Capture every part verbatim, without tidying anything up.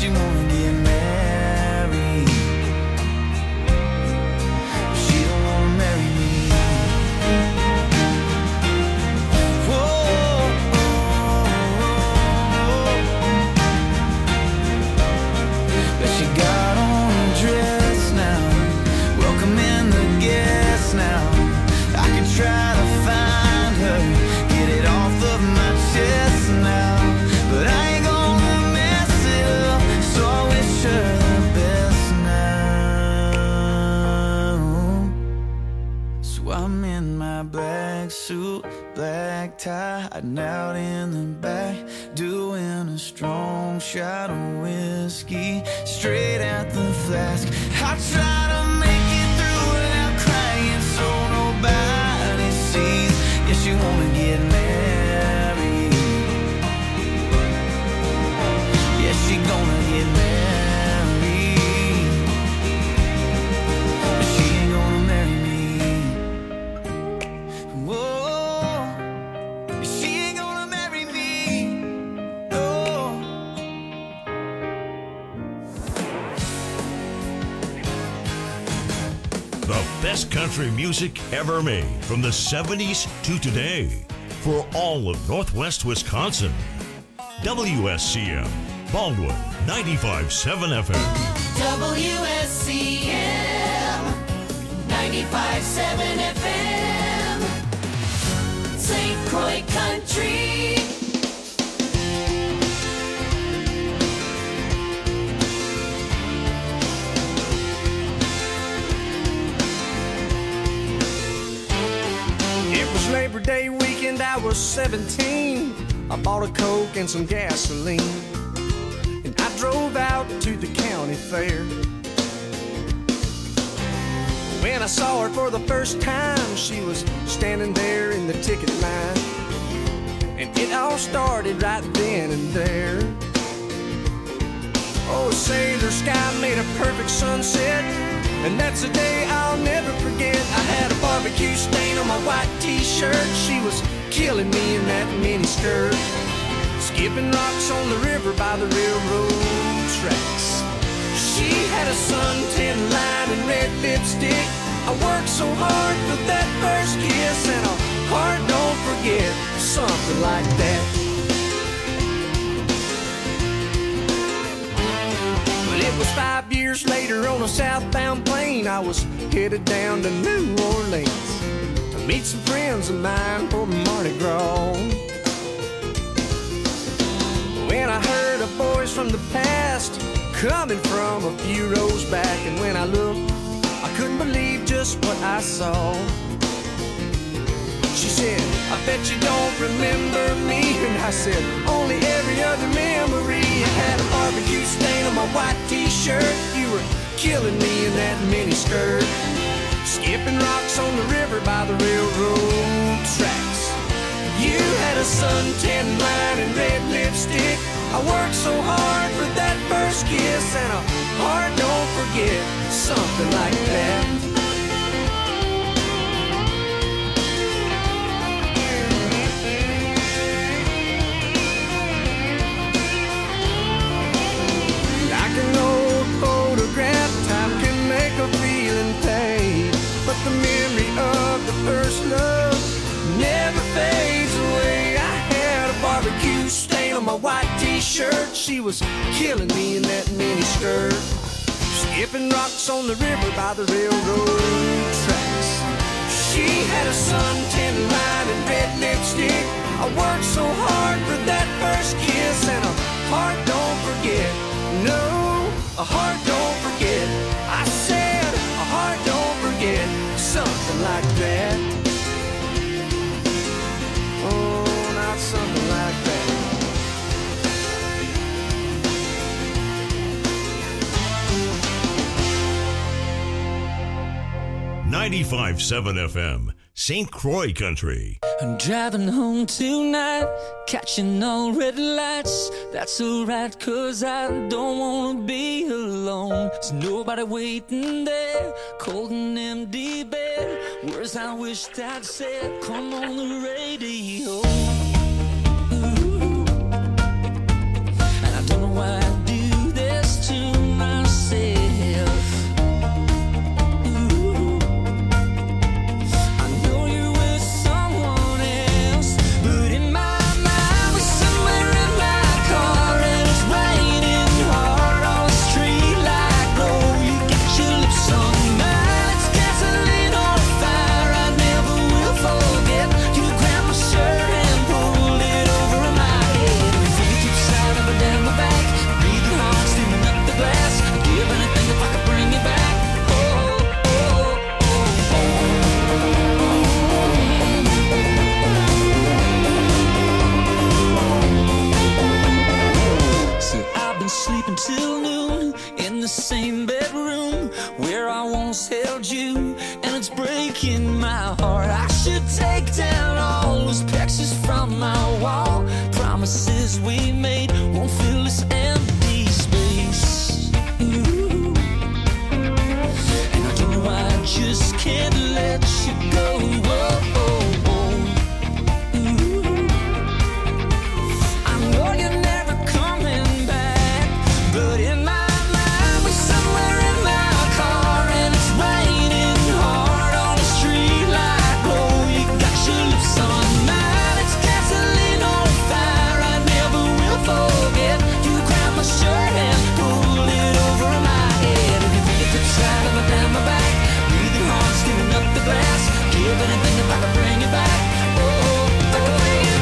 she wanna get married. She don't wanna marry me. Whoa, but she got on a dress now, welcoming the guests now. I could try to find her, get it off of my chest now, but I ain't gonna mess it up, so I wish her the best now. So I'm in my black suit, black tie, hiding out in the back, doing a strong shot of whiskey, straight at the flask. I try to make it through without crying, so nobody sees. Yeah, she wanna get married. Yeah, she gonna get married, but she ain't gonna marry me. Whoa, she ain't gonna marry me. No. The best country music ever made from the seventies to today for all of Northwest Wisconsin. W S C M, Baldwin, ninety-five point seven F M. W S C M ninety-five point seven F M, Saint Croix Country. It was Labor Day weekend, I was seventeen. I bought a Coke and some gasoline, and I drove out to the county fair. When I saw her for the first time, she was standing there in the ticket line, and it all started right then and there. Oh, say the sky made a perfect sunset, and that's a day I'll never forget. I had a barbecue stain on my white t-shirt. She was killing me in that mini skirt, skipping rocks on the river by the railroad tracks. She had a suntan line and red lipstick. I worked so hard for that first kiss, and a heart don't forget, something like that. But it was five years later on a southbound plane. I was headed down to New Orleans to meet some friends of mine for Mardi Gras. When I heard a voice from the past coming from a few rows back, and when I looked, I couldn't believe just what I saw. She said, I bet you don't remember me. And I said, only every other memory. I had a barbecue stain on my white t-shirt. You were killing me in that mini skirt, skipping rocks on the river by the railroad tracks. You had a suntan line and red lipstick. I worked so hard for that first kiss, and a heart don't forget, something like that. Like an old photograph, time can make a feeling fade, but the memory of the first love never fades away. I had a barbecue stain on my white t-shirt. She was killing me in that mini skirt, skipping rocks on the river by the railroad tracks. She had a suntan line and red lipstick. I worked so hard for that first kiss, and a heart don't forget. No, a heart don't forget. I said a heart don't forget, something like that. Oh, not something like that. ninety-five point seven F M, Saint Croix Country. I'm driving home tonight, catching all red lights. That's alright, cause I don't wanna be alone. There's nobody waiting there, cold and empty bed. Words I wished I'd said, come on the radio. Ooh. And I don't know why I do this. sleeping till noon in the same bedroom where I once held you, and it's breaking my heart. I should take down all those pictures from my wall. Promises we made won't fill this empty space. Ooh. And I don't know why I just can't let you go. Whoa, whoa, whoa. Ooh. I know you're never coming back, but in my mind we're somewhere in my car, and it's raining hard on the street like glow. You got your lips on mine, it's gasoline on fire. I never will forget. You grab my shirt and pull it over my head, and you fingertips slide up and down my back, breathing hard, skimming up the glass. Give anything if I can bring it back. Oh, if I can bring it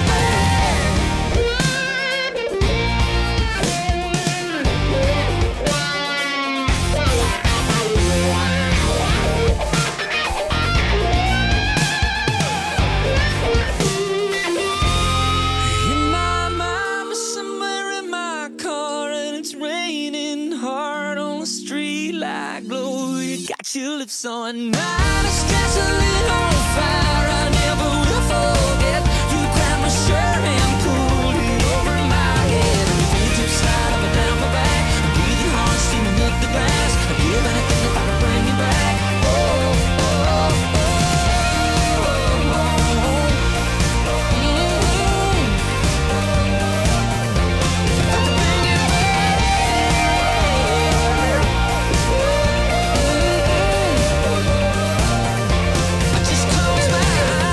in my mind, we're somewhere in my car, and it's raining hard on the street like glow. You got your lips on mine, it's gasoline on fire. I never will forget. You grabbed my shirt and pulled it over my head, and your fingertips slide up and down my back, breathing hard, steaming up the glass. I'd give anything if I could bring you back. Oh, oh, oh, oh, oh, oh. Mm-hmm. If I could bring you back. I just close my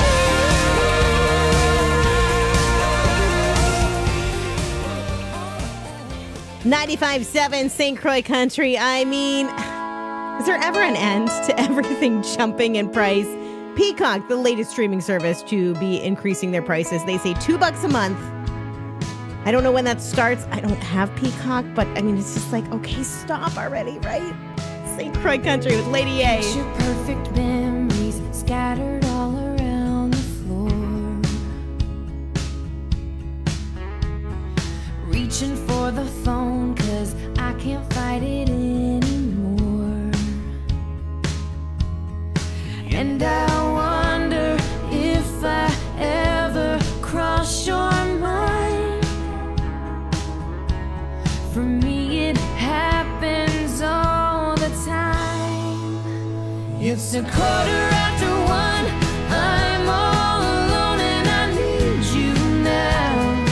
ninety-five point seven Saint Croix Country. I mean, is there ever an end to everything jumping in price? Peacock, the latest streaming service to be increasing their prices. They say two bucks a month. I don't know when that starts. I don't have Peacock, but I mean, it's just like, okay, stop already, right? Saint Croix Country with Lady A. Picture perfect memories scattered all around the floor. Reaching for the phone, cause I can't fight it anymore. And I wonder if I ever cross your mind. For me it happens all the time. It's a quarter after one, I'm all alone and I need you now.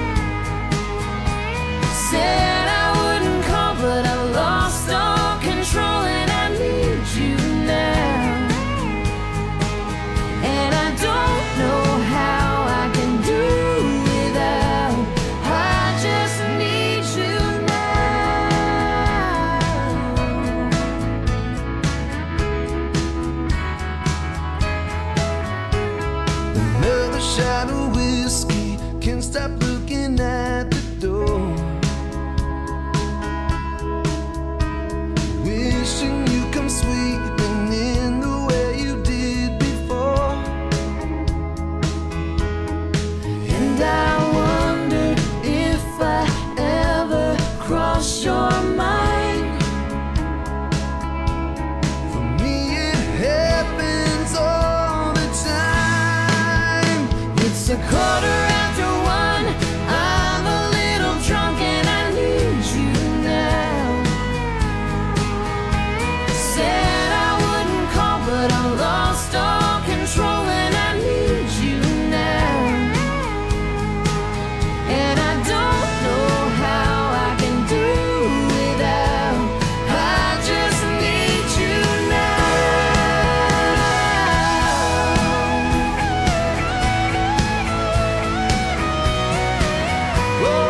Said I wouldn't call, but I lost all control and I need you now. And I don't know how I can do without. I just need you Another shot of whiskey, can't stop looking at the door. Wishing you come sweeping in the way you did before. And I wonder if I ever cross your mind. For me it happens all the time. It's a quarter after one, I'm a little drunk and I need you now. Said I wouldn't call, but I lost all control and I need you now. And I don't know how I can do without. I just need you now. Whoa,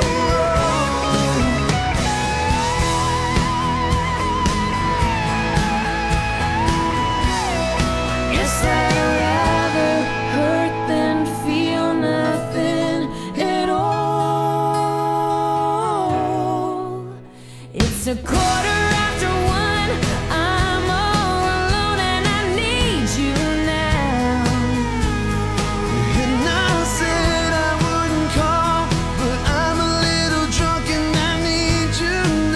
Guess I'd rather hurt than feel nothing at all. It's a quarter after one, I'm all alone and I need you now. and I said I wouldn't call, but I'm a little drunk and I need you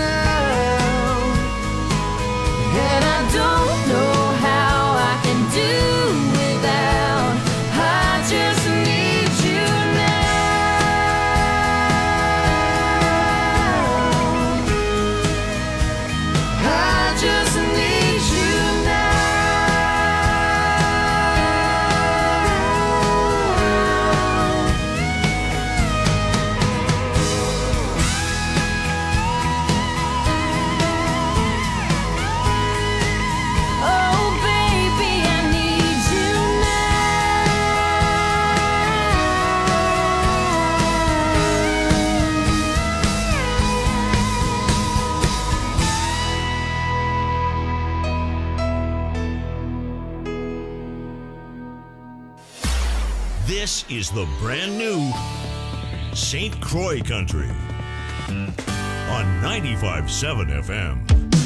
This is the brand new Saint Croix Country on ninety-five point seven F M.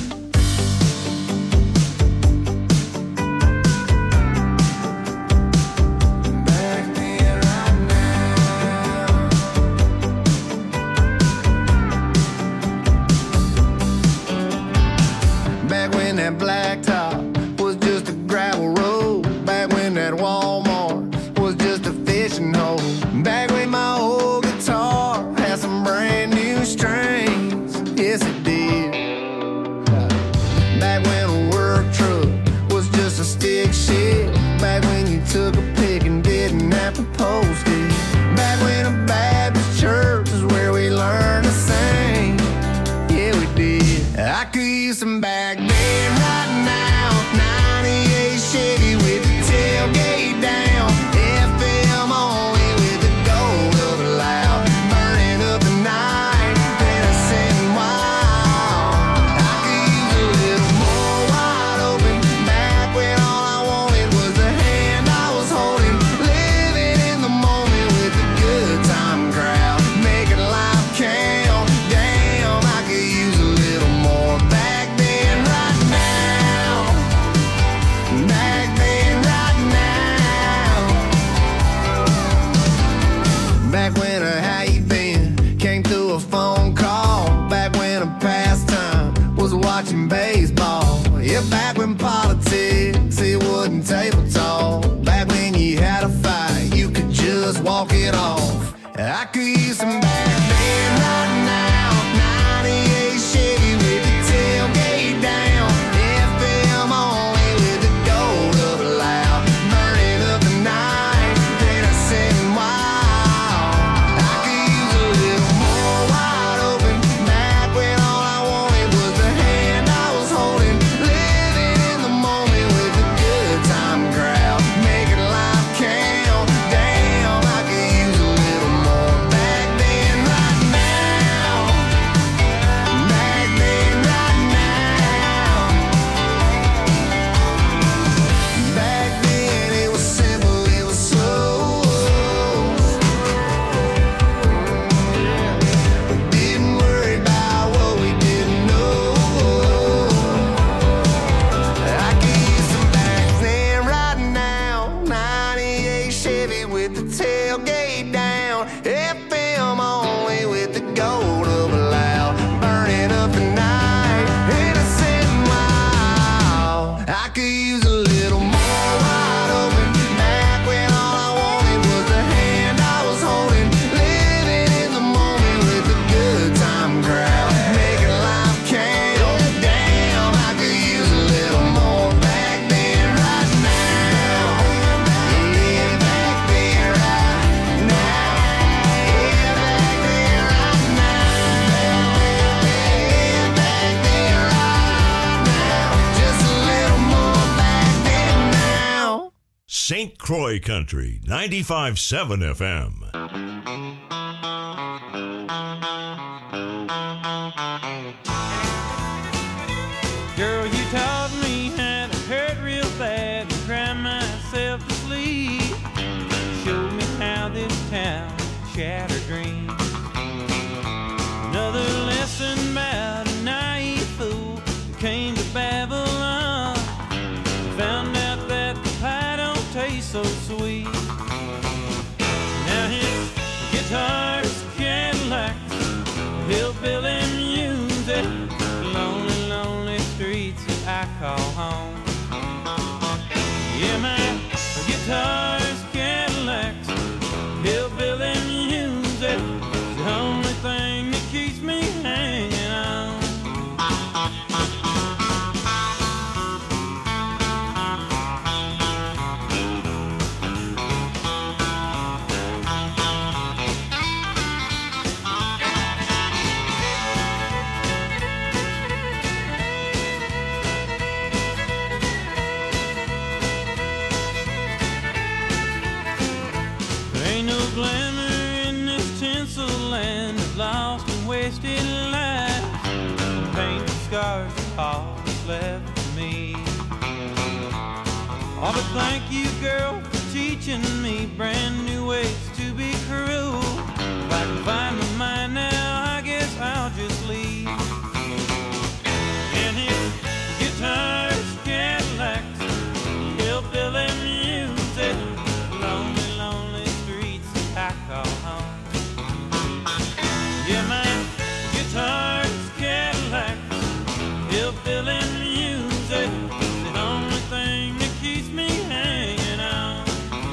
Back when that blacktop was just a gravel road. Back when that Walmart was just a fishing hole. Back when my old guitar had some brand new strings. Yes, it did. Back when a work truck was just a stick shift. Back when you took a pic and didn't have to post it. Back when a Baptist church is where we learned to sing. Yeah, we did. I could use some back then right now. ninety-eight Chevy with the tailgate down. F M only with the gold of a loud. Burning up the night, then I sitting wild. I could use a little more wide open. Back when all I wanted was the hand I was holding. Living in the moment with the good time crowd. Making life count. Damn, I could use a little more back then right now. Back then right now. Back when a how you been came through a phone call. Back when a pastime was watching baseball. Yeah, back when politics, it wasn't table talk. Back when you had a fight, you could just walk it off. I could use some back then right now. ninety-eight Chevy with the tailgate down. F M only with the gold of a loud. Burning up the night, then I sitting wild. I could use a little more wide open. Back when all I wanted was the hand I was holding. Living in the moment with the good time crowd. Making life count. Damn, I could use a little more back then right now. Back then right now. Back then it was simple, it was slow. We didn't worry about what we didn't know. I could use some back then right now. ninety-eight Chevy with the tailgate down. F M only with the gold of a loud. Burning up the night, innocent and wild. I could use a little more wide open. Back when all I wanted was the hand I was holding. Living in the moment with the good time crowd. Making life count. Damn, I could use a little more back then right now. Yeah, back then right now. Yeah, back then right now. Yeah, back then right now. Just a little more back then now. Saint Croix Country, ninety-five point seven F M. Girl, you taught me how to hurt real bad and cry myself to sleep. Showed me how this town shattered dreams. Another lesson about a naive fool who came to Babylon. Found out that the pie don't taste so sweet. Now his guitar's Cadillacs, hillbilly music, lonely, lonely streets that I call home. Yeah, my guitar's Cadillacs, hillbilly music, is the only thing that keeps me hanging on. There ain't no glamour in this tinsel land of lost and wasted lives. Painted scars are all that's left of me. Oh, but thank you, girl, for teaching me brand new If I can find my mind now, I guess I'll just leave. And his guitars, Cadillacs, hillbilly music, lonely, lonely streets I call home. Yeah, my guitars, Cadillacs, hillbilly music, the only thing that keeps me hanging on.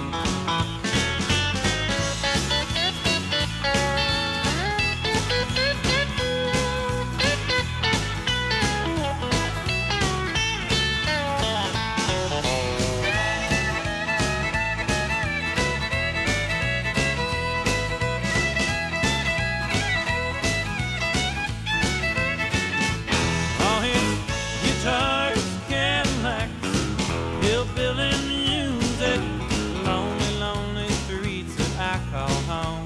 All his guitars, Cadillacs, hillbilly music, lonely, lonely streets that I call home.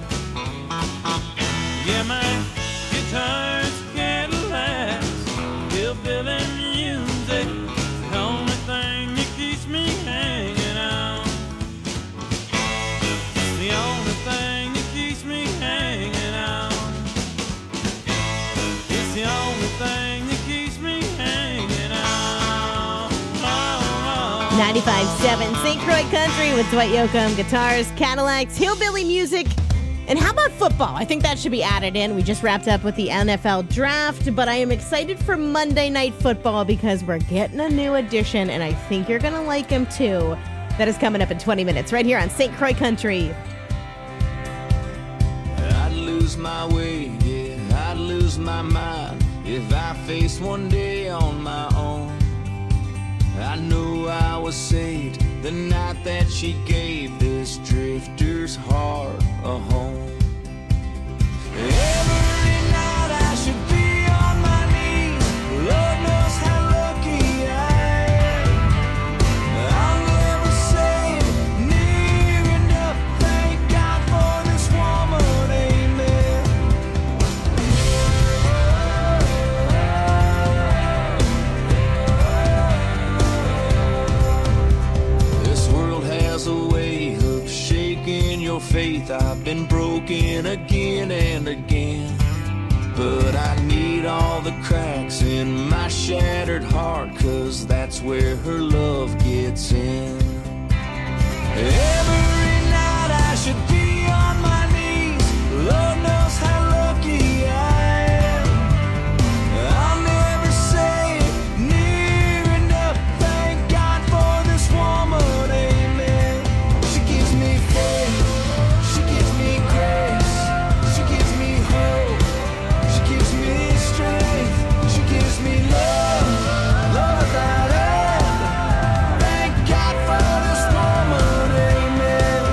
Yeah, my guitars, Cadillacs, hillbilly music, the only thing that keeps me hanging on. It's the only thing that keeps me hanging on. It's the only thing that keeps me hanging on. Oh, oh. ninety-five point seven Saint Croix Country with Dwight Yoakam, guitars, Cadillacs, hillbilly music. And how about football? I think that should be added in. We just wrapped up with the N F L draft, but I am excited for Monday Night Football because we're getting a new edition, and I think you're going to like him too. That is coming up in twenty minutes right here on Saint Croix Country. I'd lose my way, yeah, I'd lose my mind if I faced one day on my own. I knew I was saved the night that she gave this drifter's heart a home. Every night I should be on my knees. Lord knows how lucky I am. I'll never say it near enough. Thank God for this woman, amen. This world has a way of shaking your faith. I've been broken again and again, but I need all the cracks in my shattered heart, 'cause that's where her love gets in. Every night I should be on my knees. Lord knows how lucky I am. I'll never say it near enough. Thank God for this woman, amen. She gives me faith, she gives me grace, she gives me hope, she gives me strength, she gives me love, love without end. Thank God for this woman, amen.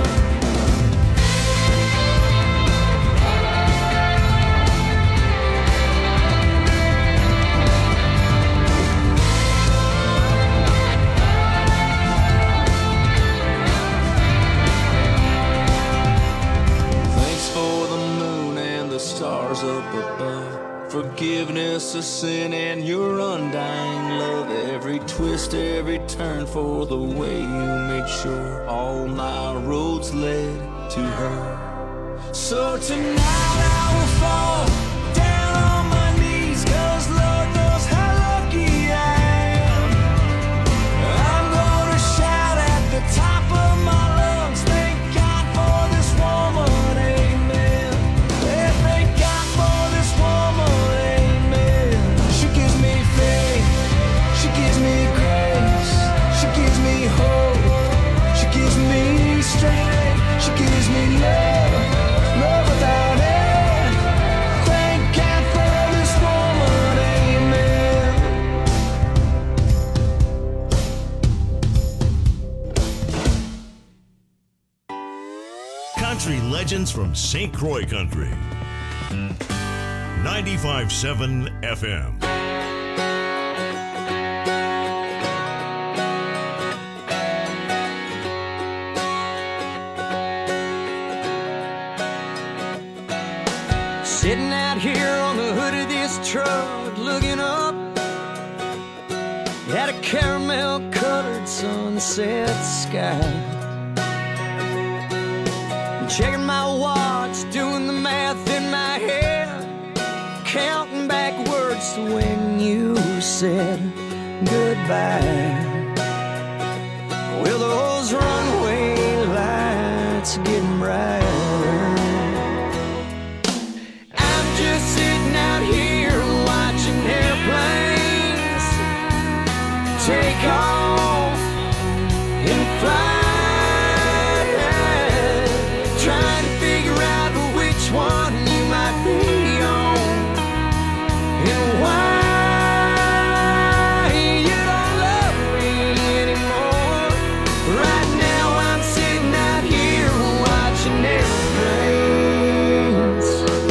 Thanks for the moon and the stars up above, forgiveness of sin and your undying love. Every twist, every turn, for the way you made sure all my roads led to her. So tonight I will fall down on my knees, 'cause Lord knows how lucky I am. I'm gonna shout at the top of my lungs, thank God for this woman, amen. Yeah, thank God for this woman, amen. She gives me faith, she gives me grace, she gives me hope, she gives me strength, she gives me love, love without end. Thank God for this woman, amen. Country legends from Saint Croix Country. ninety-five point seven F M. Sitting out here on the hood of this truck, looking up at a caramel-colored sunset sky. Checking my watch, doing the math words when you said goodbye. Will those runway lights getting brighter? I'm just sitting out here watching airplanes take off and fly. Trying to figure out which one you might be on and why you don't love me anymore. Right now I'm sitting out here watching airplanes.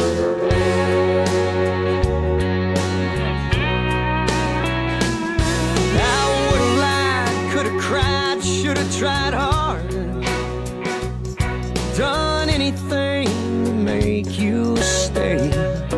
I would've lied, could've cried, should've tried harder, done anything to make you stay.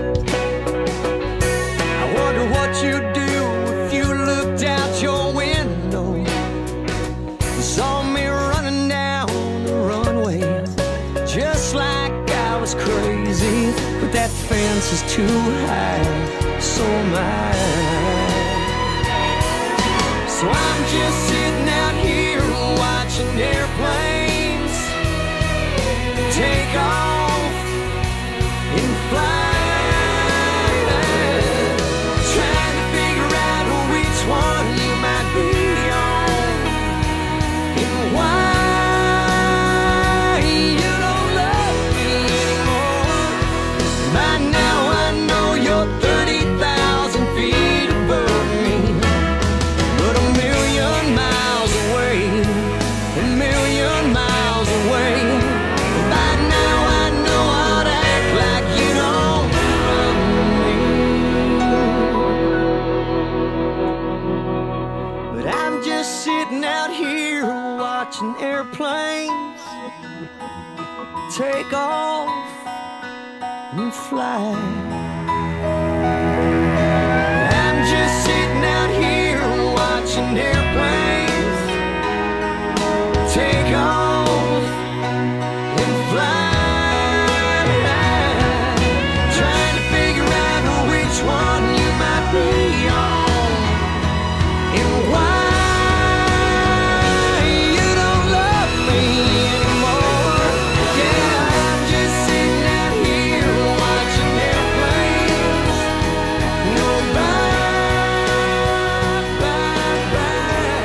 I wonder what you'd do if you looked out your window and saw me running down the runway, just like I was crazy. But that fence is too high, so am I. So I'm just sitting out here watching airplanes take off and fly, trying to figure out which one you might be on and why you don't love me anymore. By now I know you're thirty thousand feet above me, but a million miles away, a million miles away. By now I know I'd act like you don't love me, but I'm just sitting out here watching airplanes take off and fly. I'm just sitting out here watching airplanes take off and fly, trying to figure out which one you might be on and why you don't love me anymore. Yeah, I'm just sitting out here watching airplanes go by, by, by.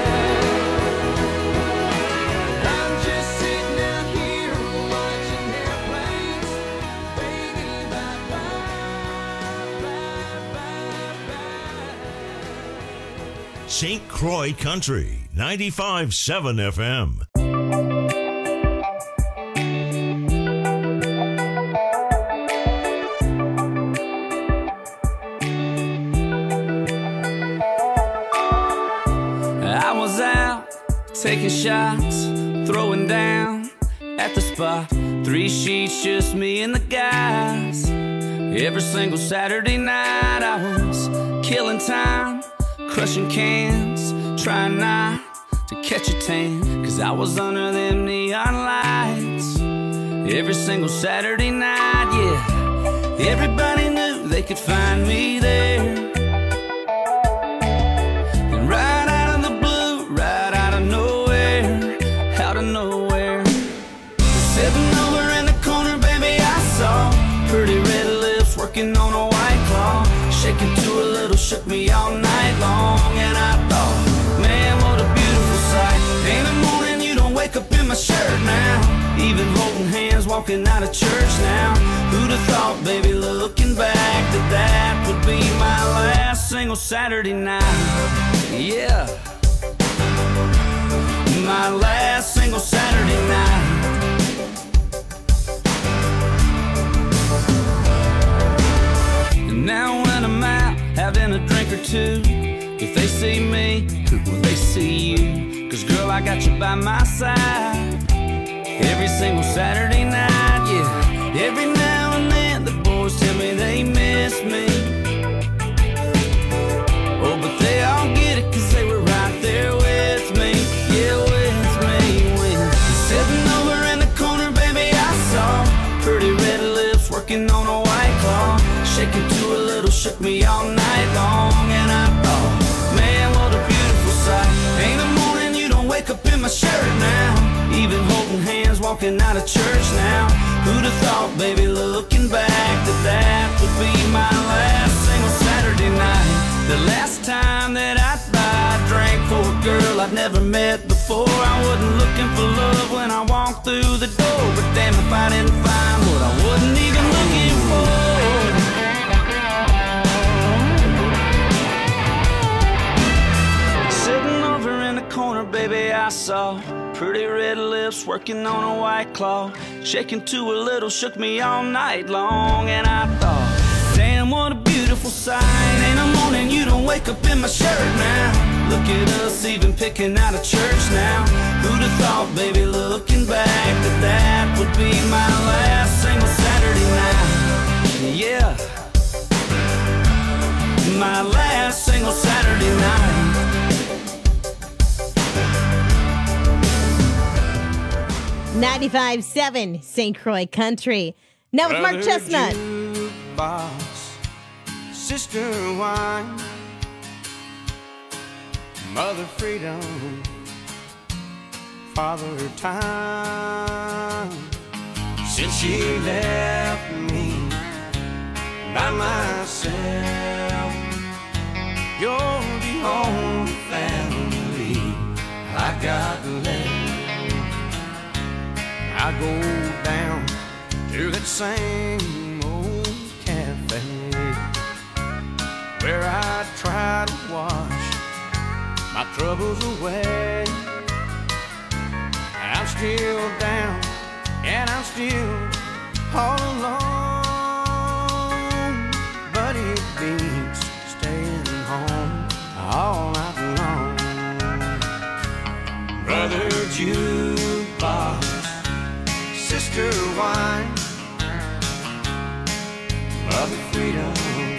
I'm just sitting out here watching airplanes, baby, bye, bye, bye, bye. Saint Croix Country, ninety-five point seven F M. I was out taking shots, throwing down at the spot. Three sheets, just me and the guys. Every single Saturday night I was killing time, crushing cans, trying not to catch a tan, cause I was under them neon lights. Every single Saturday night, yeah, everybody knew they could find me there. And right out of the blue, right out of nowhere, out of nowhere, sitting over in the corner, baby, I saw pretty red lips working on a white claw, shaking to a little, shook me all night long. And I thought, man, what a beautiful sight. In the morning you don't wake up in my shirt now, even holding hands walking out of church now. Who'd have thought, baby, looking back, that that would be my last single Saturday night. Yeah, my last single Saturday night. And now when I'm out having a drink or two, if they see me, will they see you? Cause girl, I got you by my side every single Saturday night, yeah. Every now and then the boys tell me they miss me. Oh, but they all get it cause they were right there with me. Yeah, with me. When sitting over in the corner, baby, I saw pretty red lips working on a white claw, shaking to a little, shook me all night long. walking out of church now. Who'd have thought, baby, looking back, that that would be my last single Saturday night. The last time that I'd buy a drink for a girl I'd never met before. I wasn't looking for love when I walked through the door, but damn if I didn't find what I wasn't even looking for. Sitting over in the corner, baby, I saw pretty red lips working on a white claw, shaking to a little, shook me all night long. And I thought, damn, what a beautiful sight. Ain't a morning you don't wake up in my shirt now. Look at us even picking out of church now. Who'd have thought, baby, looking back, that that would be my last single Saturday night. Yeah, my last single Saturday night. ninety-five seven Saint Croix Country. Now with Mark Chestnut. Jukebox, Sister Wine, Mother Freedom, Father Time. Since she left me by myself, you're the only family I got left. I go down to that same old cafe where I try to wash my troubles away. I'm still down and I'm still all alone, but it beats staying home all night long. Brother Jukebox, Sister Wine, Mother Freedom,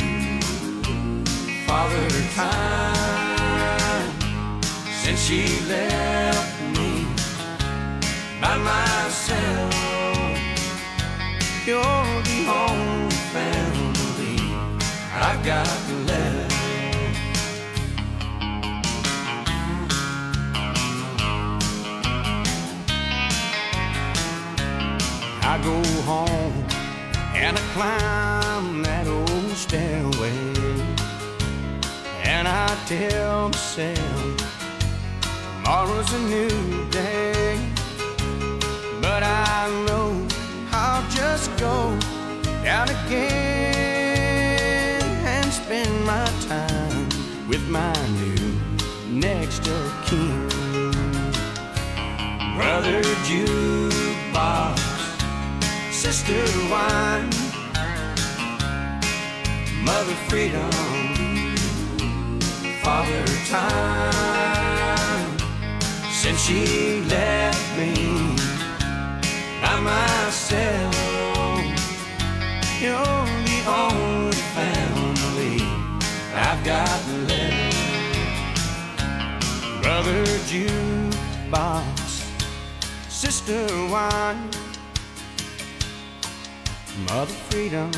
Father Time. Since she left me by myself, you're the only family I've got left. I go home and I climb that old stairway, and I tell myself tomorrow's a new day. But I know I'll just go down again and spend my time with my new next of kin. Brother Jukebox, Sister Wine, Mother Freedom, Father Time. Since she left me by myself, you're the only family I've got left. Brother Jukebox, Sister Wine, Mother Freedom,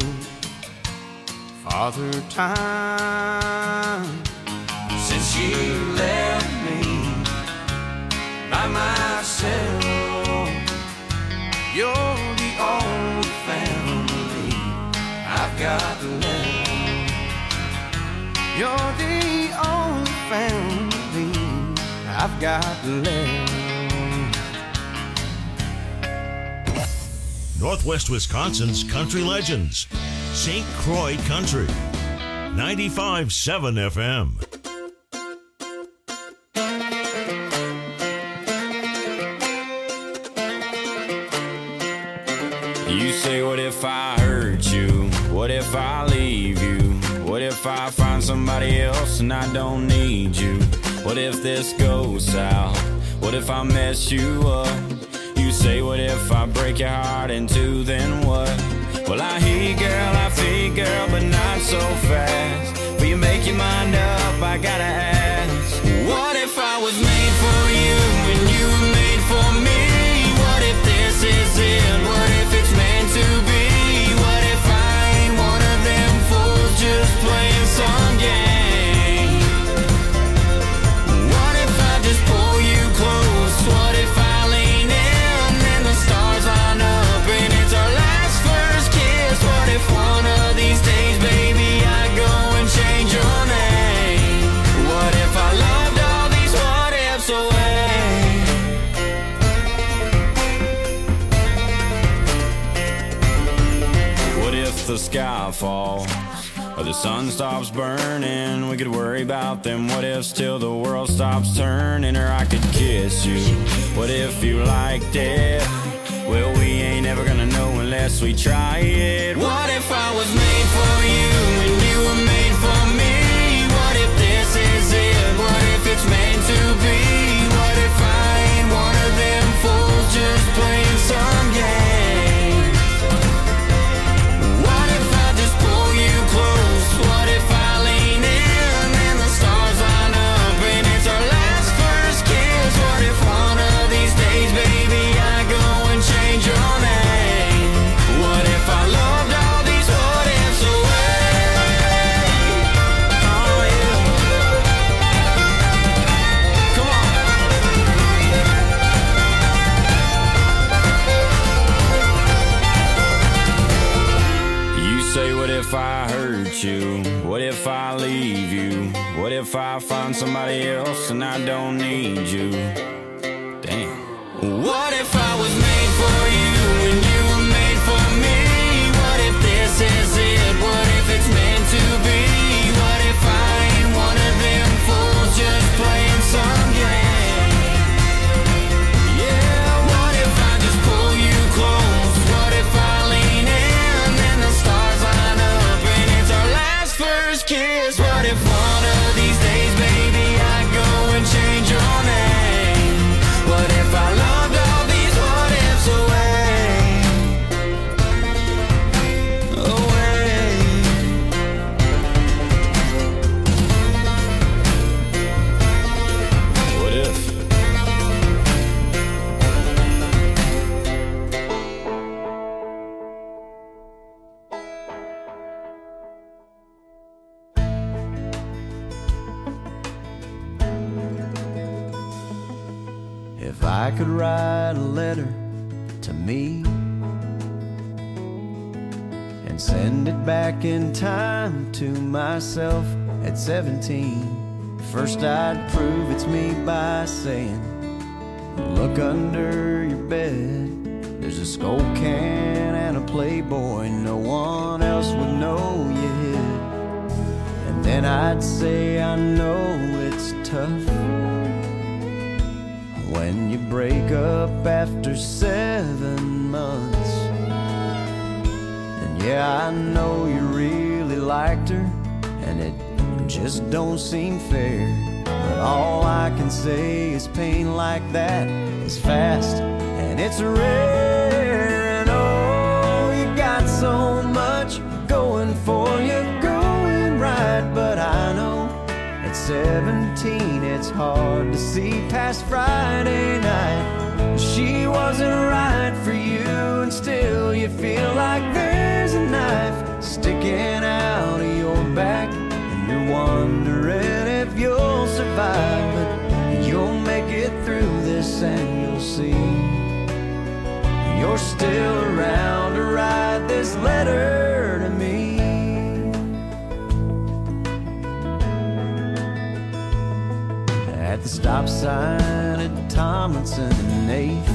Father Time. Since she left me by myself, you're the only family I've got left. You're the only family I've got left. Northwest Wisconsin's country legends. Saint Croix Country. ninety-five point seven F M. You say, what if I hurt you? What if I leave you? What if I find somebody else and I don't need you? What if this goes south? What if I mess you up? You say, what if I break your heart in two, then what? Well, I hear you, girl, I feel you, girl, but not so fast. Will you make your mind up? I gotta ask. What if I was made for you and you were made for me? What if this is it? What if it's meant to be? What if I ain't one of them fools just playing some game? What if I just pull you close? What if I lean in and the falls, or the sun stops burning. We could worry about them what ifs till the world stops turning. Or I could kiss you, what if you liked it? Well, we ain't ever gonna know unless we try it. What if I was made for you and you were made for me? What if this is it? What if it's meant to be? What if I ain't one of them fools just playing some game? What if I just pull you close? What if I lean in and the stars line up and it's our last first kiss? What if one of these days, baby, I go and change your name? What if I loved all these what ifs away? Oh yeah. Come on. You say, what if I hurt you? What if I leave you? What if I find somebody else and I don't need you? Damn. What if I was made for you and you were made for me? What if this is it? What if it's meant to be? What if I ain't one of them fools just playing some game? Yeah, what if I just pull you close? What if I lean in and the stars line up and it's our last first kiss? What if one of these days, baby, I go and change your name? What if I loved all these what ifs away? Away. What if? If I could write a letter to me and send it back in time to myself at seventeen, first I'd prove it's me by saying, look under your bed, there's a Skull can and a Playboy no one else would know you hid. And then I'd say, I know it's tough when you break up after seven months. And yeah, I know you really liked her, and it just don't seem fair. But all I can say is pain like that is fast and it's rare. And oh, you got so much going for you, going right. But I know at seventeen it's hard to see past Friday night. She wasn't right for you, and still you feel like there's a knife sticking out of your back, and you're wondering if you'll survive. But you'll make it through this and you'll see you're still around to write this letter to me. At the stop sign at Tomlinson and eighth,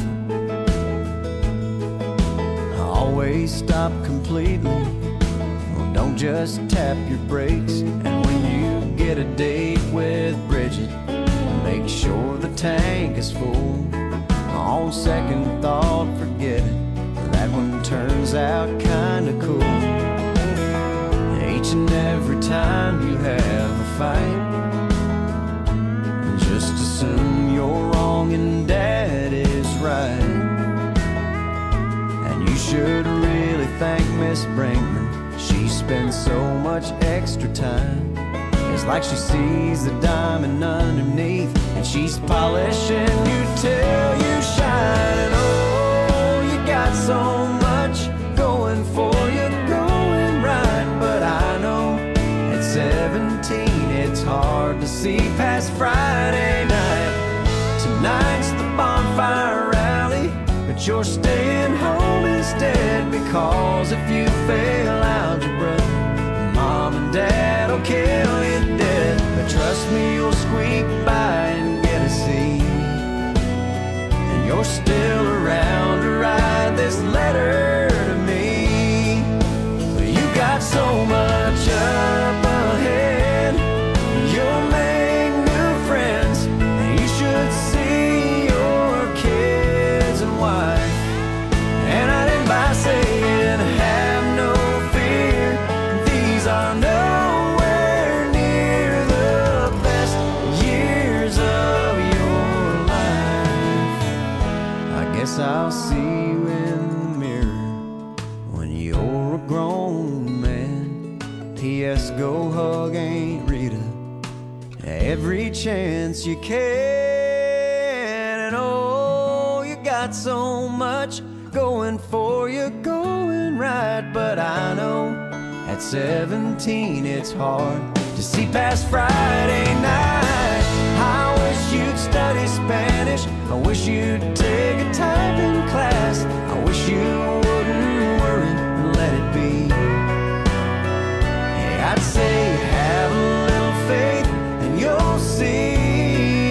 I always stop completely. Well, don't just tap your brakes. And when you get a date with Bridget, make sure the tank is full. On second thought, forget it, that one turns out kinda cool. Each and every time you have a fight, just assume you're wrong and Dad is right. And you should really thank Miss Brinkman. She spends so much extra time. It's like she sees the diamond underneath, and she's polishing you till you shine. And oh, you got so much going for you, going right. But I know at seventeen it's hard to see past Friday night. Tonight's the bonfire rally, but you're staying home instead. Because if you fail algebra, Mom and Dad will kill you dead. But trust me, you'll squeak by and get a C, and you're still around to write this letter to me. You got so every chance you can. And oh, you got so much going for you, going right. But I know at seventeen it's hard to see past Friday night. I wish you'd study Spanish. I wish you'd take a typing class. I wish you wouldn't worry and let it be. Yeah, I'd say have a little faith and you'll see.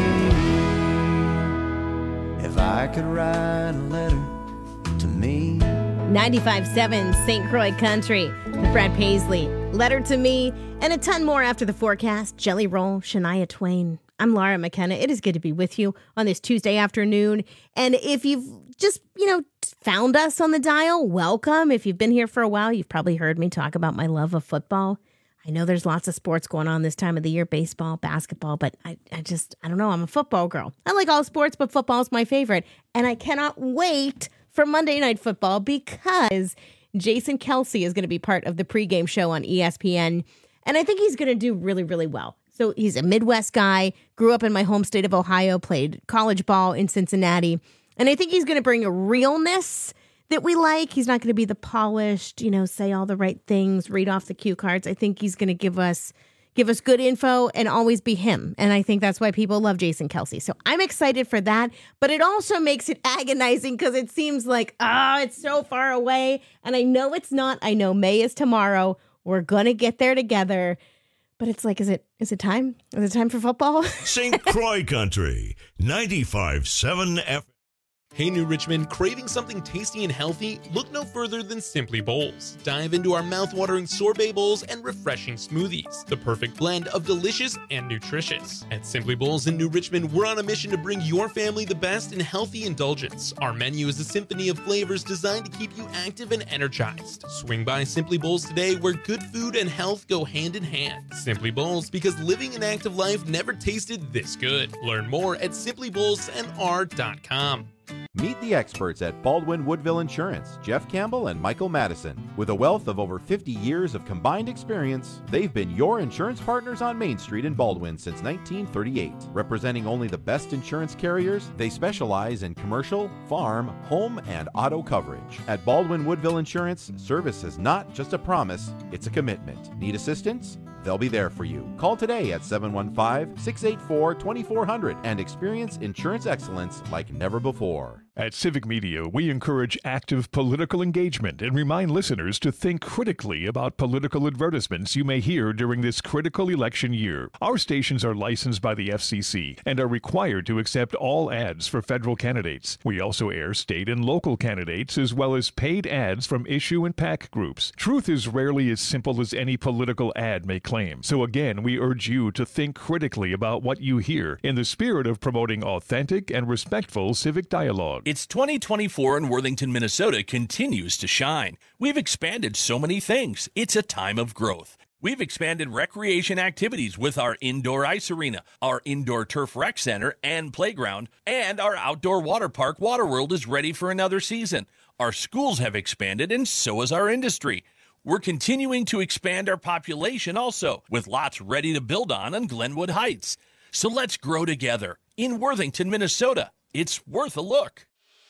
If I could write a letter to me. ninety-five point seven Saint Croix Country with Brad Paisley. Letter to Me, and a ton more after the forecast. Jelly Roll, Shania Twain. I'm Laura McKenna. It is good to be with you on this Tuesday afternoon. And if you've just, you know, found us on the dial, welcome. If you've been here for a while, you've probably heard me talk about my love of football. I know there's lots of sports going on this time of the year, baseball, basketball, but I, I just, I don't know, I'm a football girl. I like all sports, but football is my favorite. And I cannot wait for Monday Night Football because Jason Kelce is going to be part of the pregame show on E S P N. And I think he's going to do really, really well. So he's a Midwest guy, grew up in my home state of Ohio, played college ball in Cincinnati. And I think he's going to bring a realness that we like. He's not going to be the polished, you know, say all the right things, read off the cue cards. I think he's going to give us give us good info and always be him. And I think that's why people love Jason Kelce. So I'm excited for that. But it also makes it agonizing because it seems like, ah, oh, it's so far away. And I know it's not. I know May is tomorrow. We're going to get there together. But it's like, is it is it time? Is it time for football? Saint Croix Country, ninety-five point seven F M. Hey, New Richmond, craving something tasty and healthy? Look no further than Simply Bowls. Dive into our mouth-watering sorbet bowls and refreshing smoothies, the perfect blend of delicious and nutritious. At Simply Bowls in New Richmond, we're on a mission to bring your family the best in healthy indulgence. Our menu is a symphony of flavors designed to keep you active and energized. Swing by Simply Bowls today, where good food and health go hand in hand. Simply Bowls, because living an active life never tasted this good. Learn more at simply bowls n r dot com. Meet the experts at Baldwin Woodville Insurance, Jeff Campbell and Michael Madison. With a wealth of over fifty years of combined experience, they've been your insurance partners on Main Street in Baldwin since nineteen thirty-eight. Representing only the best insurance carriers, they specialize in commercial, farm, home, and auto coverage. At Baldwin Woodville Insurance, service is not just a promise, it's a commitment. Need assistance? They'll be there for you. Call today at seven one five, six eight four, two four zero zero and experience insurance excellence like never before. At Civic Media, we encourage active political engagement and remind listeners to think critically about political advertisements you may hear during this critical election year. Our stations are licensed by the F C C and are required to accept all ads for federal candidates. We also air state and local candidates as well as paid ads from issue and PAC groups. Truth is rarely as simple as any political ad may claim. So again, we urge you to think critically about what you hear in the spirit of promoting authentic and respectful civic dialogue. It's twenty twenty-four and Worthington, Minnesota continues to shine. We've expanded so many things. It's a time of growth. We've expanded recreation activities with our indoor ice arena, our indoor turf rec center and playground, and our outdoor water park, Waterworld, is ready for another season. Our schools have expanded, and so has our industry. We're continuing to expand our population also, with lots ready to build on on Glenwood Heights. So let's grow together. In Worthington, Minnesota, it's worth a look.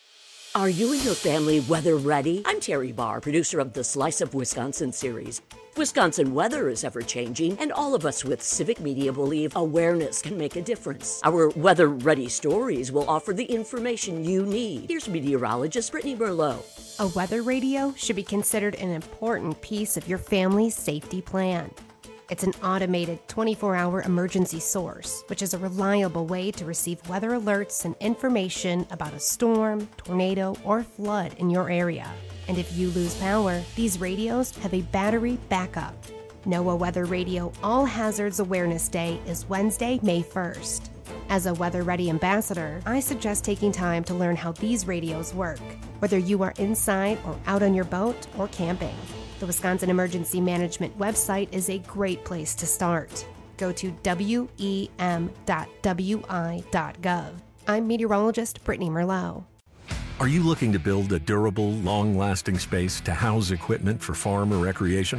Are you and your family weather ready? I'm Terry Barr, producer of the Slice of Wisconsin series. Wisconsin weather is ever-changing, and all of us with Civic Media believe awareness can make a difference. Our weather-ready stories will offer the information you need. Here's meteorologist Brittany Merlot. A weather radio should be considered an important piece of your family's safety plan. It's an automated twenty-four hour emergency source, which is a reliable way to receive weather alerts and information about a storm, tornado, or flood in your area. And if you lose power, these radios have a battery backup. NOAA Weather Radio All Hazards Awareness Day is Wednesday, May first. As a Weather Ready ambassador, I suggest taking time to learn how these radios work, whether you are inside or out on your boat or camping. The Wisconsin Emergency Management website is a great place to start. Go to W E M dot W I dot gov. I'm meteorologist Brittany Merlot. Are you looking to build a durable, long-lasting space to house equipment for farm or recreation?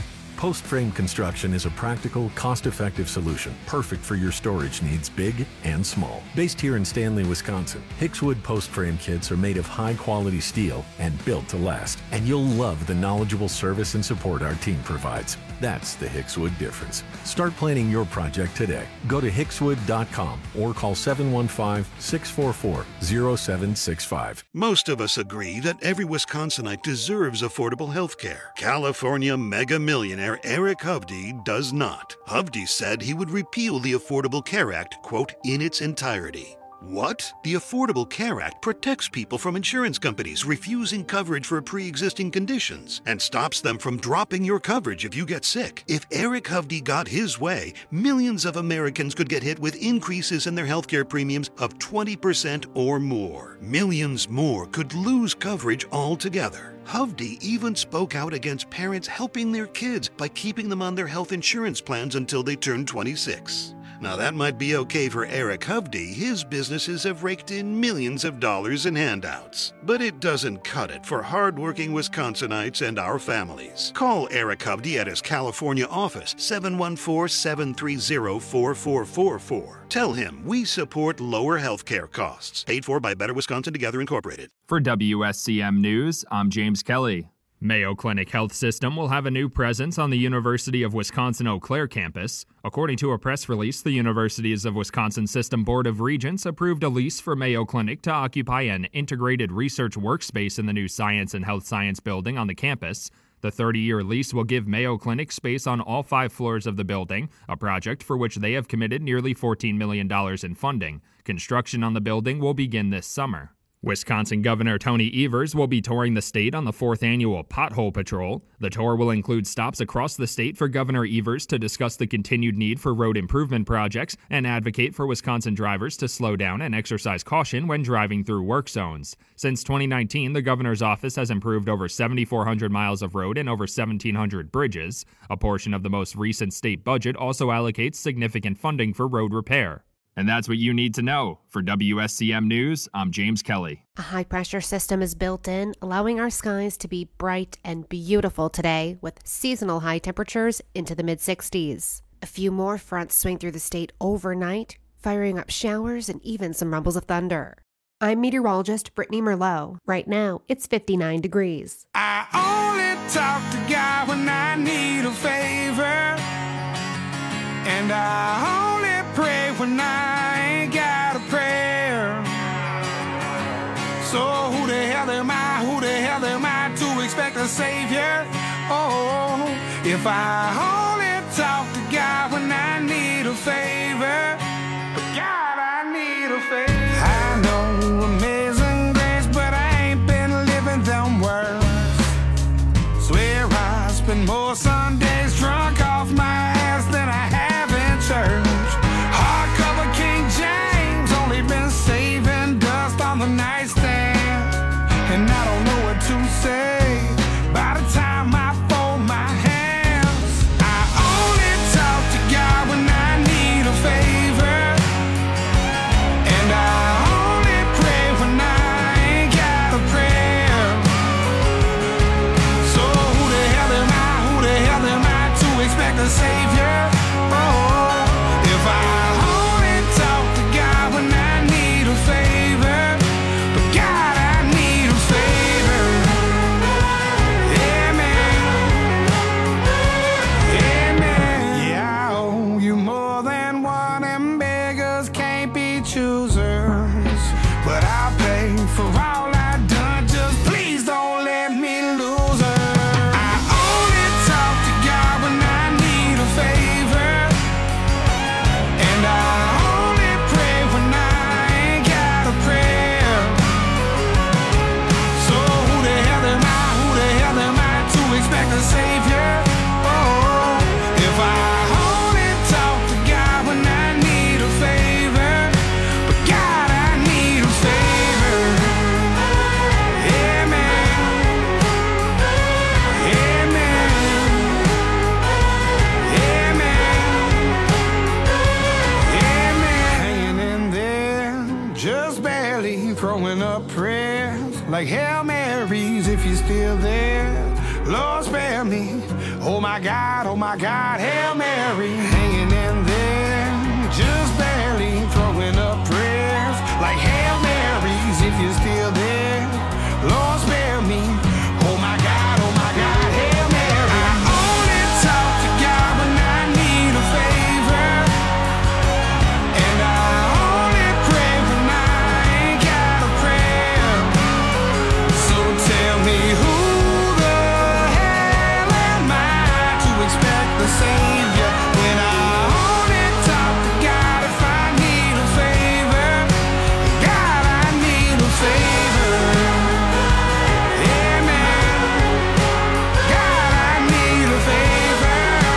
Post-frame construction is a practical, cost-effective solution, perfect for your storage needs, big and small. Based here in Stanley, Wisconsin, Hickswood post-frame kits are made of high-quality steel and built to last. And you'll love the knowledgeable service and support our team provides. That's the Hickswood difference. Start planning your project today. Go to hickswood dot com or call seven one five, six four four, zero seven six five. Most of us agree that every Wisconsinite deserves affordable health care. California mega millionaire Eric Hovde does not. Hovde said he would repeal the Affordable Care Act, quote, in its entirety. What? The Affordable Care Act protects people from insurance companies refusing coverage for pre-existing conditions and stops them from dropping your coverage if you get sick. If Eric Hovde got his way, millions of Americans could get hit with increases in their healthcare premiums of twenty percent or more. Millions more could lose coverage altogether. Hovde even spoke out against parents helping their kids by keeping them on their health insurance plans until they turn twenty-six. Now that might be okay for Eric Hovde. His businesses have raked in millions of dollars in handouts. But it doesn't cut it for hardworking Wisconsinites and our families. Call Eric Hovde at his California office, seven one four, seven three zero, four four four four. Tell him we support lower health care costs. Paid for by Better Wisconsin Together Incorporated. For W S C M News, I'm James Kelly. Mayo Clinic Health System will have a new presence on the University of Wisconsin-Eau Claire campus. According to a press release, the Universities of Wisconsin System Board of Regents approved a lease for Mayo Clinic to occupy an integrated research workspace in the new Science and Health Science building on the campus. The thirty-year lease will give Mayo Clinic space on all five floors of the building, a project for which they have committed nearly fourteen million dollars in funding. Construction on the building will begin this summer. Wisconsin Governor Tony Evers will be touring the state on the fourth annual Pothole Patrol. The tour will include stops across the state for Governor Evers to discuss the continued need for road improvement projects and advocate for Wisconsin drivers to slow down and exercise caution when driving through work zones. Since twenty nineteen, the governor's office has improved over seven thousand four hundred miles of road and over seventeen hundred bridges. A portion of the most recent state budget also allocates significant funding for road repair. And that's what you need to know. For W S C M News, I'm James Kelly. A high-pressure system is built in, allowing our skies to be bright and beautiful today with seasonal high temperatures into the mid sixties. A few more fronts swing through the state overnight, firing up showers and even some rumbles of thunder. I'm meteorologist Brittany Merlot. Right now, it's fifty-nine degrees. I only talk to God when I need a favor, and I only pray when I ain't got a prayer. So who the hell am I, who the hell am I to expect a savior? Oh, if I only talk to God when I need a favor. But God, I need a favor. I know amazing grace, but I ain't been living them words. Swear I spend more Sundays drunk off my ass than I have in church. Hardcover King James, only been saving dust on the nightstand, and I don't know what to say by the time I fold my hands. I only talk to God when I need a favor, and I only pray when I ain't got a prayer. So who the hell am I, who the hell am I to expect a savior? Oh, if I only talk to God when I need a favor. But God, I need a favor. Yeah, man. Yeah, man. Yeah, I owe you more than one, and beggars can't be choosers. But I'll pay for all I've done, just please don't let me lose her. I only talk to God when I need a favor, and I only pray when I ain't got a prayer. So who the hell am I, who the hell am I to expect a savior? Oh, if I only talk to God when I need a favor. But God, I need a favor. Yeah, man. Yeah, man. Yeah, man. Yeah, man. Hanging in there, just barely throwing up prayers like Hail Marys if you're still there. Lord spare me. Oh my God, oh my God, Hail Mary. Hanging in there, just barely throwing up prayers like Hail Marys if you're still there. Lord spare me. Oh my God, oh my God, Hail Mary. I only talk to God when I need a favor, and I only pray when I ain't got a prayer. So tell me who the hell am I to expect the Savior when I only talk to God if I need a favor? God, I need a favor. Amen. God, I need a favor.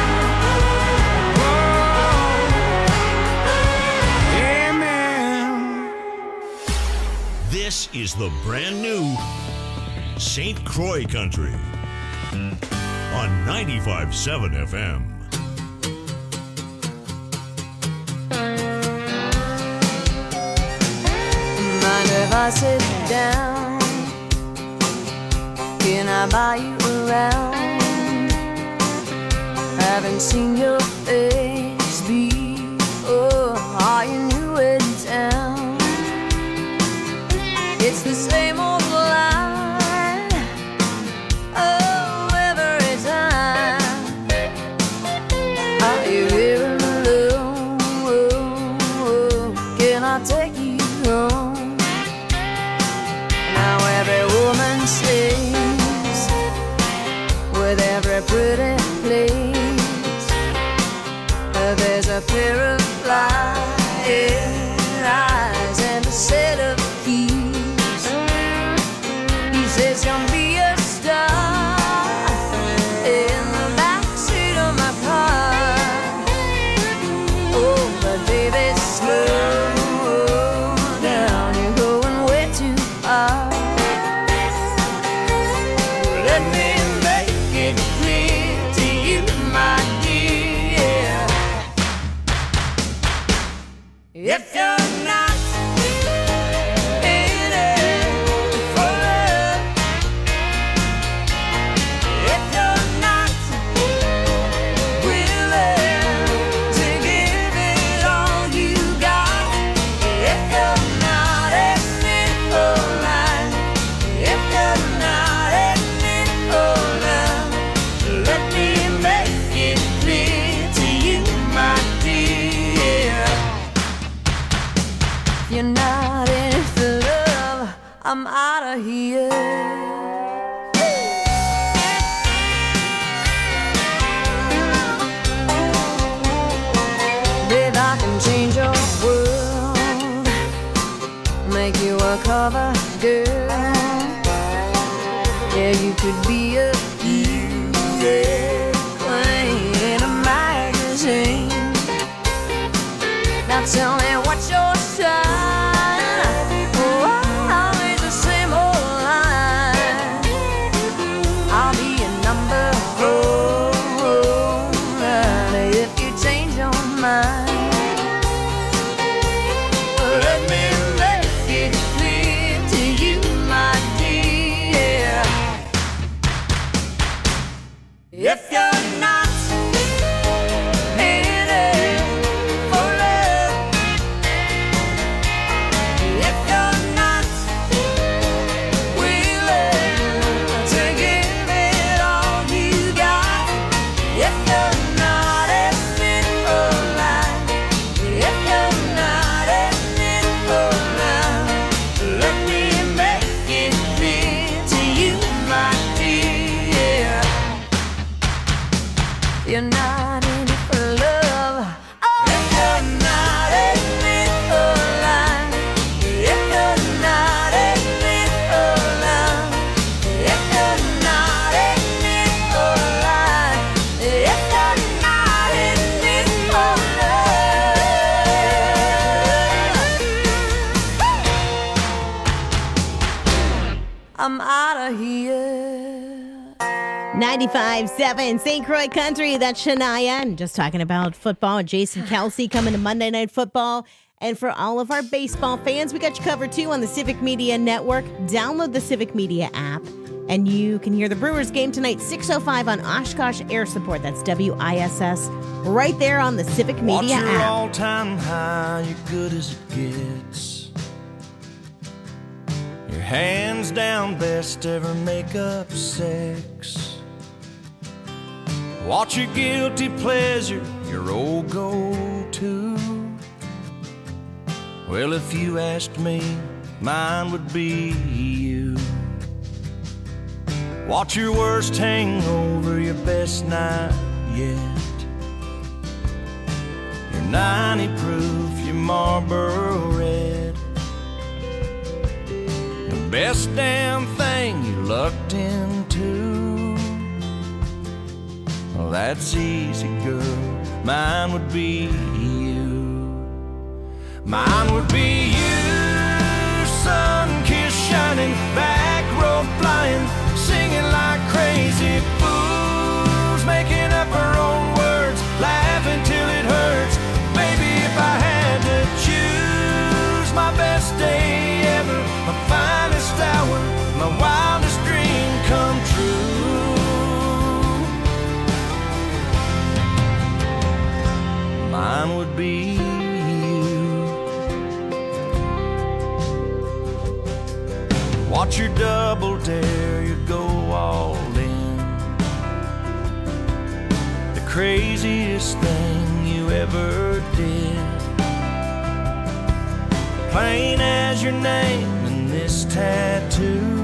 Oh, amen. This is the brand new Saint Croix Country on ninety-five point seven F M. Mind if I sit down? Can I buy you around? Haven't seen your face before. Are you new in town? It's the same old line. Oh, every time. Are you here alone? Can I take you home? Now every woman sings with every pretty place. Uh, There's a pair of flying eyes and a set of keys. He says you'll be a star in the backseat of my car. Oh, but baby, slow down, you're going way too far. Let me make it clear to you, my dear. If you're not in it for love, if you're not willing to give it all you got, if you're not in it for life, if you're not in it for love, let me make it clear to you, my dear. If you're not in it for love, I'm out of here. Babe, I can change your world, make you a cover girl. Yeah, you could be a beauty queen in a magazine. Now tell me what's your sign? Oh, always the same old line. I'll be a number four if you change your mind. Let me make it clear to you, my dear. If you're not in it for love, if you're not willing to give it all you got, if you're not in it for life, if you're not in it for love, let me make it clear to you, my dear. You're not in it for love. Oh, if you're not in it for life, if you're not in it for love, if you're not in it for life, if you're not in it for love, I'm out of here. ninety-five point seven Saint Croix Country, that's Shania. And just talking about football. Jason Kelce coming to Monday Night Football. And for all of our baseball fans, we got you covered too on the Civic Media Network. Download the Civic Media app. And you can hear the Brewers game tonight, six oh five on Oshkosh Air Support. That's W I S S, right there on the Civic Media Watch your app. all-time high, you're good as it gets. Your hands down best ever make-up sex. Watch your guilty pleasure, your old go-to. Well, if you asked me, mine would be you. Watch your worst hangover, your best night yet. Your ninety proof, your Marlboro Red. The best damn thing you lucked into. Well, that's easy, girl. Mine would be you. Mine would be you. Sun-kissed, shining, back road flying, singing like crazy fools, making up our own words, laughing till it hurts. Baby, if I had to choose, my best day ever, my finest hour, my wildest dream come true. Mine would be you. Watch your double dare, you go all in. The craziest thing you ever did. Plain as your name and this tattoo.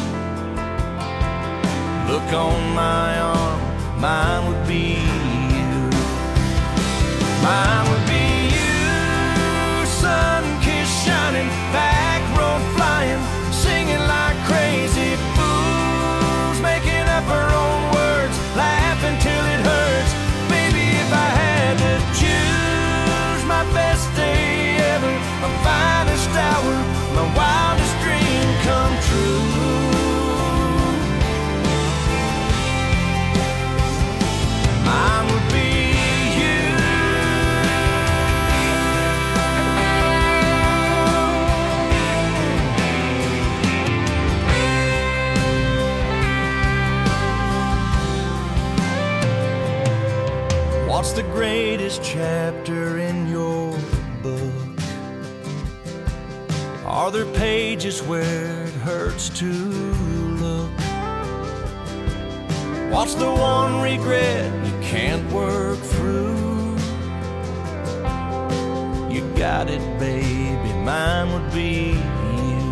Look on my arm, mine would be you. Mine would be you. Sun-kissed, shining, back road flying, singing like crazy fools, making up our own words, laughing till it hurts. Baby, if I had to choose, my best day ever, my finest hour, my wildest dream come true. Mine would be what's the greatest chapter in your book? Are there pages where it hurts to look? What's the one regret you can't work through? You got it, baby, mine would be you.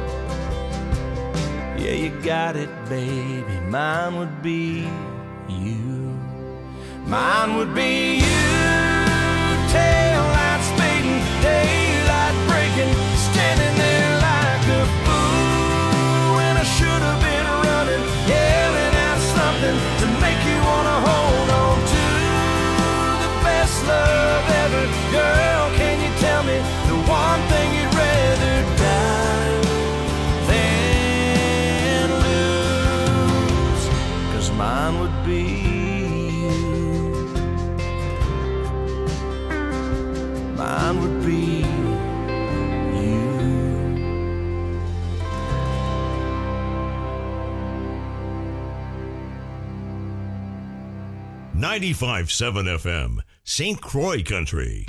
Yeah, you got it, baby, mine would be you. Mine would be you. Tail lights fading, daylight breaking, standing there like a fool when I should have been running, yelling out something to make you wanna hold on to the best love ever. Girl, can you tell me the one thing you'd rather die than lose? 'Cause mine would be mine would be you. ninety-five point seven F M, Saint Croix Country.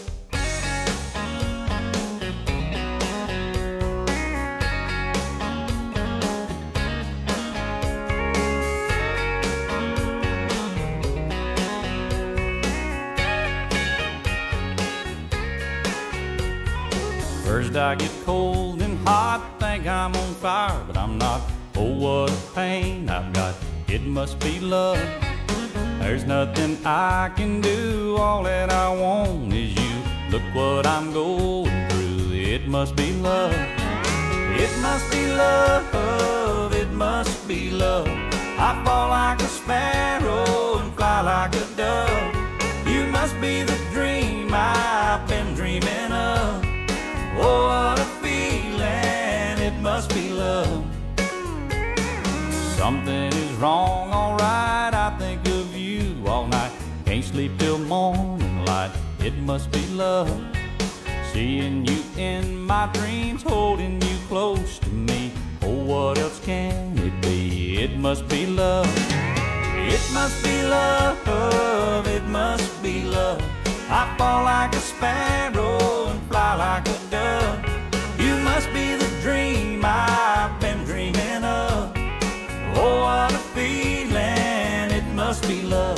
First I get cold and hot, think I'm on fire, but I'm not. Oh, what a pain I've got, it must be love. There's nothing I can do, all that I want is you. Look what I'm going through, it must be love. It must be love, it must be love. I fall like a sparrow and fly like a dove. You must be the dream I've been dreaming of. Oh, what a feeling, it must be love. Something is wrong, alright, I think of you all night. Can't sleep till morning light, it must be love. Seeing you in my dreams, holding you close to me. Oh, what else can it be? It must be love. It must be love. It must be love. I fall like a sparrow and fly like a dove. You must be the dream I've been dreaming of. Oh, what a feeling. It must be love.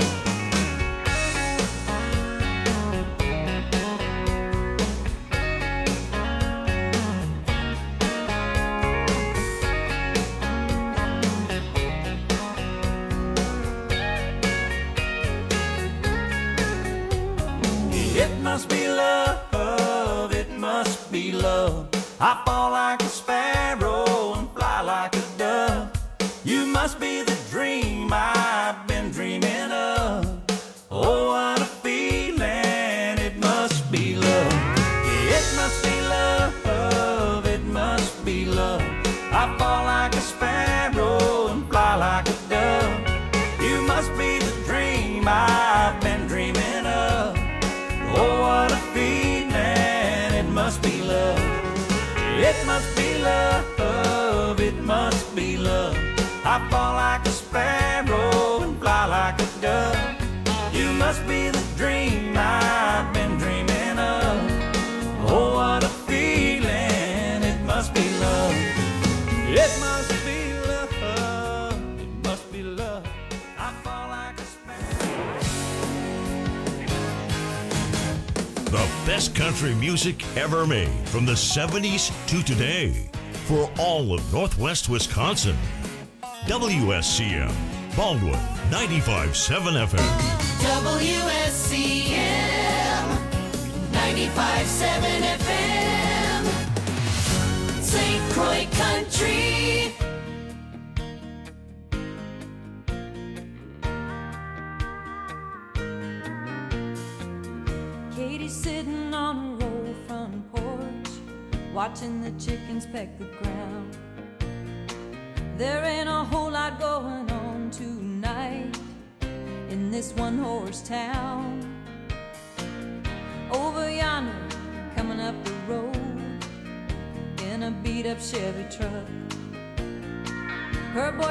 It must be love, it must be love. I fall like a sparrow and fly like a dove. You must be the dream I've been dreaming of. Oh, what a feeling, it must be love. It must be love, it must be love. I fall like a sparrow and fly like a dove. You must be the dream I've been dreaming of. Oh, what a feeling, it must be love. It must be love, it must be love. I fall like a sparrow and fly like a dove. You must be the dream I've been dreaming of. Oh, what a feeling, it must be love. It must be love, it must be love. I fall like a The best country music ever made from the seventies to today for all of Northwest Wisconsin. W S C M, Baldwin, ninety-five point seven F M. W S C M ninety-five point seven F M, Saint Croix Country. Katie's sitting on her old front porch, watching the chickens peck the ground. There ain't a whole lot going on tonight in this one-horse town. Over yonder, coming up the road in a beat-up Chevy truck, her boy